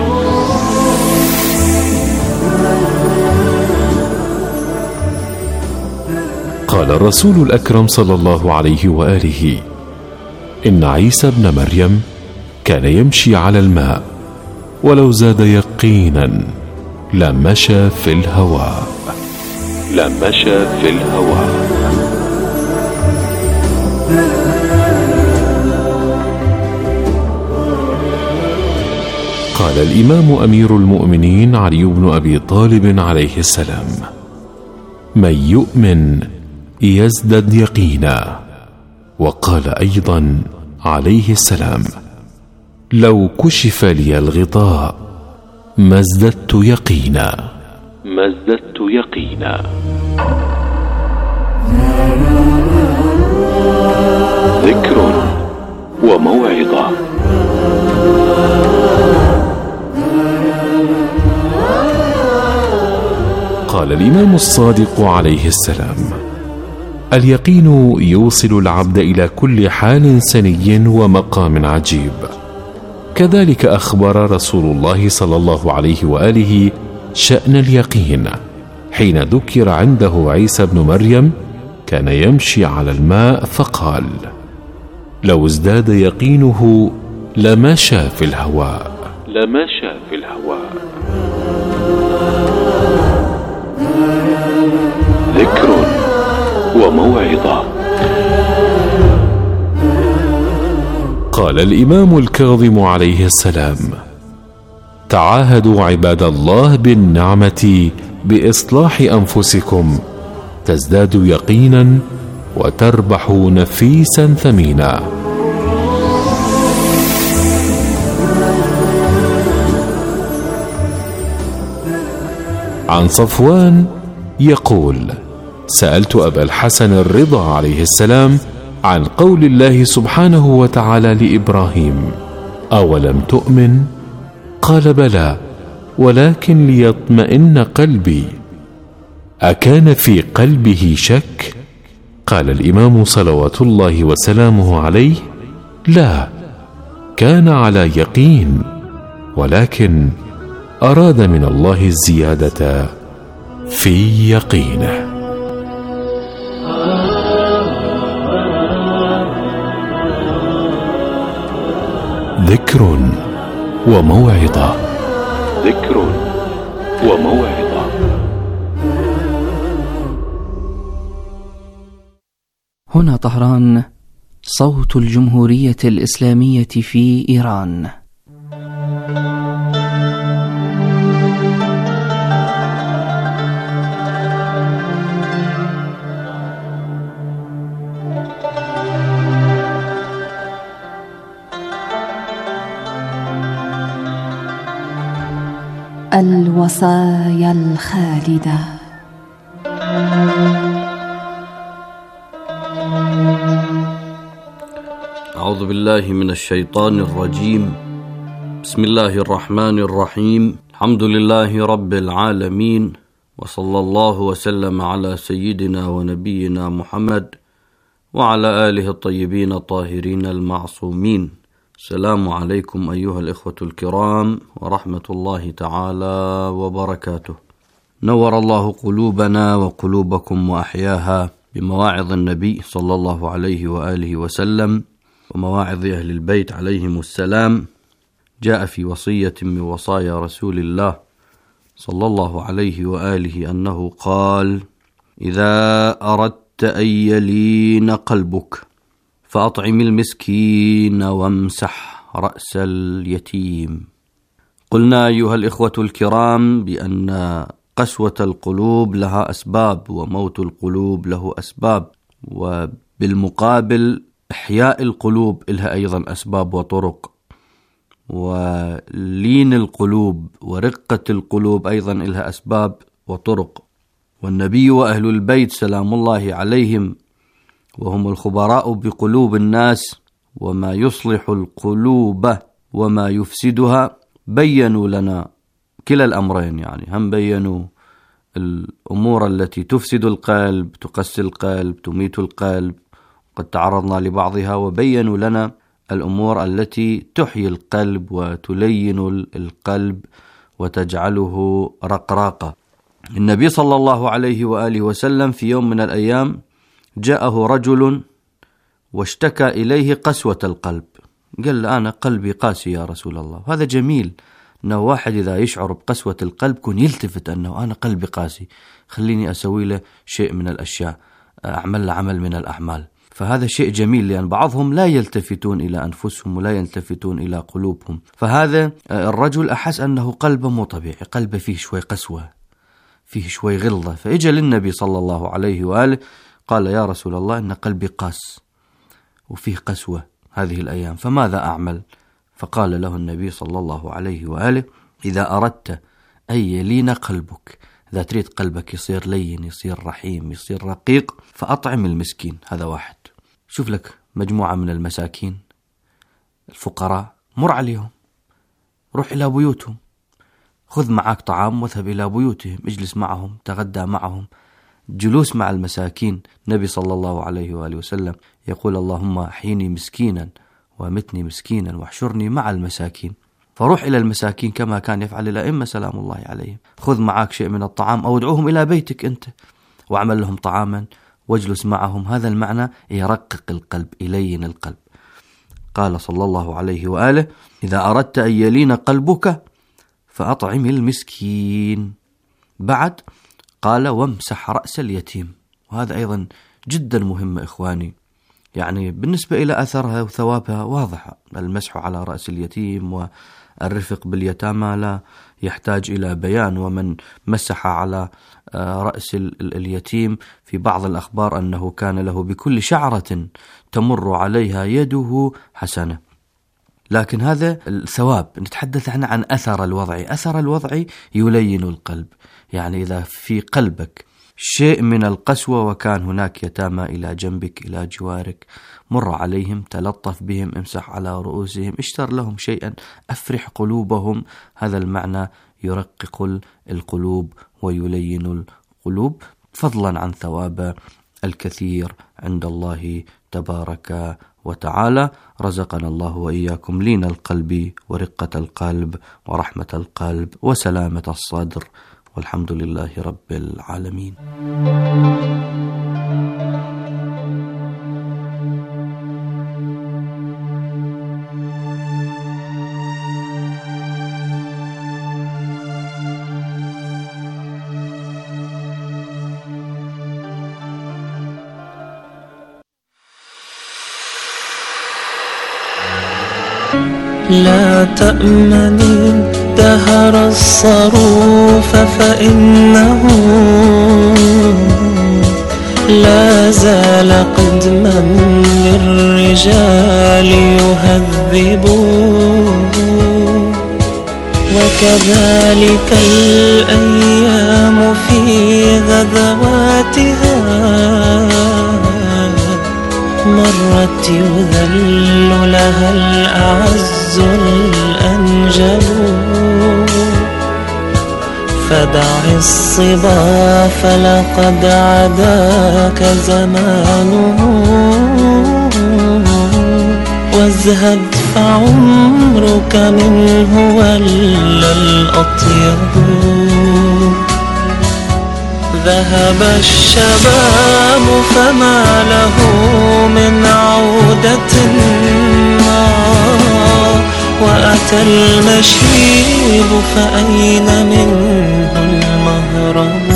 قال الرسول الأكرم صلى الله عليه وآله: إن عيسى ابن مريم كان يمشي على الماء، ولو زاد يقينا لمشى في الهواء. لمشى في الهواء. قال الإمام أمير المؤمنين علي بن أبي طالب عليه السلام: من يؤمن يزدد يقينا. وقال أيضا عليه السلام: لو كشف لي الغطاء ما ازددت يقينا. ما ازددت يقينا. ذكر وموعظة. قال الإمام الصادق عليه السلام: اليقين يوصل العبد إلى كل حال سني ومقام عجيب. كذلك أخبر رسول الله صلى الله عليه وآله شأن اليقين حين ذكر عنده عيسى بن مريم كان يمشي على الماء فقال: لو ازداد يقينه لمشى في الهواء. ذكر وموعظة. قال الإمام الكاظم عليه السلام: تعاهدوا عباد الله بالنعمة بإصلاح أنفسكم تزدادوا يقينا وتربحوا نفيسا ثمينا. عن صفوان يقول: سألت أبا الحسن الرضا عليه السلام عن قول الله سبحانه وتعالى لإبراهيم: أولم تؤمن؟ قال: بلى ولكن ليطمئن قلبي. أكان في قلبه شك؟ قال الإمام صلوات الله وسلامه عليه: لا، كان على يقين، ولكن أراد من الله الزيادة في يقينه. ذكر وموعظة. هنا طهران، صوت الجمهورية الإسلامية في إيران. الوصايا الخالدة. أعوذ بالله من الشيطان الرجيم. بسم الله الرحمن الرحيم. الحمد لله رب العالمين، وصلى الله وسلم على سيدنا ونبينا محمد وعلى آله الطيبين الطاهرين المعصومين. السلام عليكم أيها الإخوة الكرام ورحمة الله تعالى وبركاته. نور الله قلوبنا وقلوبكم وأحياها بمواعظ النبي صلى الله عليه وآله وسلم ومواعظ أهل البيت عليهم السلام. جاء في وصية من وصايا رسول الله صلى الله عليه وآله أنه قال: إذا أردت أن يلين قلبك فأطعم المسكين وامسح رأس اليتيم. قلنا أيها الإخوة الكرام بأن قسوة القلوب لها أسباب، وموت القلوب له أسباب، وبالمقابل إحياء القلوب لها أيضا أسباب وطرق، ولين القلوب ورقة القلوب أيضا لها أسباب وطرق. والنبي وأهل البيت سلام الله عليهم وهم الخبراء بقلوب الناس وما يصلح القلوب وما يفسدها بينوا لنا كلا الأمرين، يعني هم بينوا الأمور التي تفسد القلب، تقسي القلب، تميت القلب، قد تعرضنا لبعضها، وبينوا لنا الأمور التي تحيي القلب وتلين القلب وتجعله رقراقا. النبي صلى الله عليه وآله وسلم في يوم من الأيام جاءه رجل واشتكى إليه قسوة القلب. قال: أنا قلبي قاسي يا رسول الله. هذا جميل أنه واحد إذا يشعر بقسوة القلب كن يلتفت أنه أنا قلبي قاسي، خليني أسوي له شيء من الأشياء، أعمل له عمل من الأعمال. فهذا شيء جميل، لأن بعضهم لا يلتفتون إلى أنفسهم ولا يلتفتون إلى قلوبهم. فهذا الرجل أحس أنه قلبه مو طبيعي، قلبه فيه شوي قسوة، فيه شوي غلظة، فإجا للنبي صلى الله عليه وآله قال: يا رسول الله، إن قلبي قاس وفيه قسوة هذه الأيام، فماذا أعمل؟ فقال له النبي صلى الله عليه وآله: إذا أردت أن يلين قلبك، إذا تريد قلبك يصير لين، يصير رحيم، يصير رقيق، فأطعم المسكين. هذا واحد. شوف لك مجموعة من المساكين الفقراء، مر عليهم، روح إلى بيوتهم، خذ معك طعام واذهب إلى بيوتهم، اجلس معهم، تغدى معهم. جلوس مع المساكين. النبي صلى الله عليه وآله وسلم يقول: اللهم أحيني مسكينا وأمتني مسكينا واحشرني مع المساكين. فروح إلى المساكين كما كان يفعل الأئمة سلام الله عليهم. خذ معك شيء من الطعام أو ادعوهم إلى بيتك أنت واعمل لهم طعاما واجلس معهم. هذا المعنى يرقق القلب، يلين القلب. قال صلى الله عليه وآله: إذا أردت أن يلين قلبك فأطعم المسكين. بعد قال: وامسح رأس اليتيم. وهذا أيضا جدا مهم إخواني، يعني بالنسبة إلى أثرها وثوابها واضحة. المسح على رأس اليتيم والرفق باليتامى لا يحتاج إلى بيان. ومن مسح على رأس اليتيم في بعض الأخبار أنه كان له بكل شعرة تمر عليها يده حسنة. لكن هذا الثواب. نتحدث عن أثر الوضع. أثر الوضع يلين القلب، يعني إذا في قلبك شيء من القسوة وكان هناك يتامى إلى جنبك إلى جوارك، مر عليهم، تلطف بهم، امسح على رؤوسهم، اشتر لهم شيئا، أفرح قلوبهم. هذا المعنى يرقق القلوب ويلين القلوب، فضلا عن ثواب الكثير عند الله تبارك وتعالى. رزقنا الله وإياكم لين القلب ورقة القلب ورحمة القلب وسلامة الصدر، والحمد لله رب العالمين. لا تأمني الدهر الصروف فإنه لا زال قدما للرجال يهذب، وكذلك الأيام في غدواتها مرت يذل لها الأعز الأنجب. فدع الصبا فلقد عداك زمانه، وازهد فعمرك منه ولا الأطيب. ذهب الشباب فما له من عودة، وأتى المشيب فأين منه المهرب.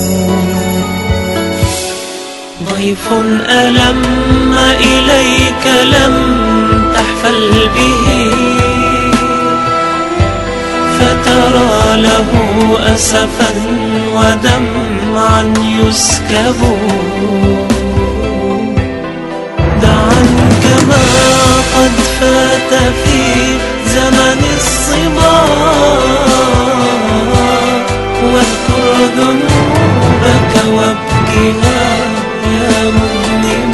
ضيف ألم إليك لم تحفل به، فترى له أسفا ودمعا يسكب. دعا كما قد فات في زمن الصبا، واذكر ذنوبك وابكها يا مذنب.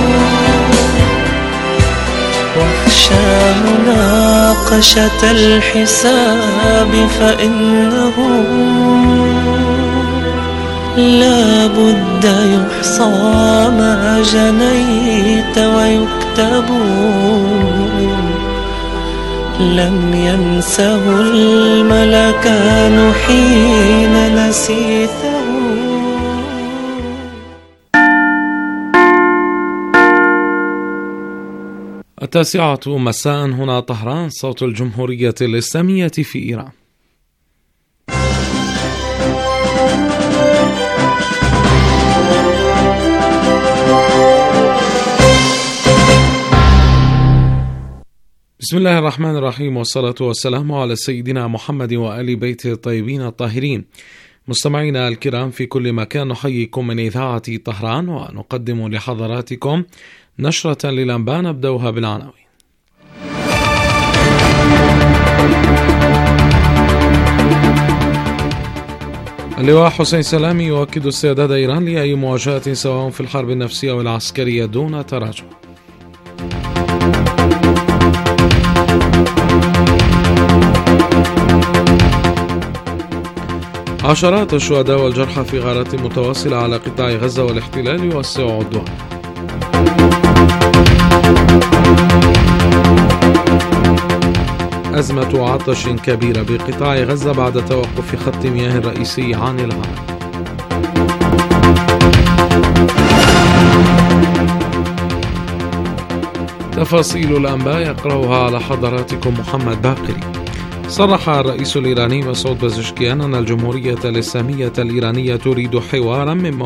واخشى مناقشة الحساب فإنه لا بد يحصى ما جنيت ويكتب. لم ينسه الملكان حين نسيته. التاسعة مساء، هنا طهران، صوت الجمهورية الإسلامية في إيران. بسم الله الرحمن الرحيم، والصلاة والسلام على سيدنا محمد وآل بيته الطيبين الطاهرين. مستمعينا الكرام في كل مكان، نحييكم من إذاعة طهران ونقدم لحضراتكم نشرة للأنباء نبدأها بالعناوين. اللواء حسين سلامي يؤكد استعداد إيران لأي مواجهة سواء في الحرب النفسية والعسكرية دون تراجع. عشرات الشهداء والجرحى في غارات متواصلة على قطاع غزة، والاحتلال يوسع عدوان. أزمة عطش كبيرة بقطاع غزة بعد توقف خط مياه الرئيسي عن العمل. تفاصيل الأنباء يقرأها على حضراتكم محمد باقري. صرح الرئيس الإيراني مسعود بزشكيان أن الجمهورية الإسلامية الإيرانية تريد حوارا من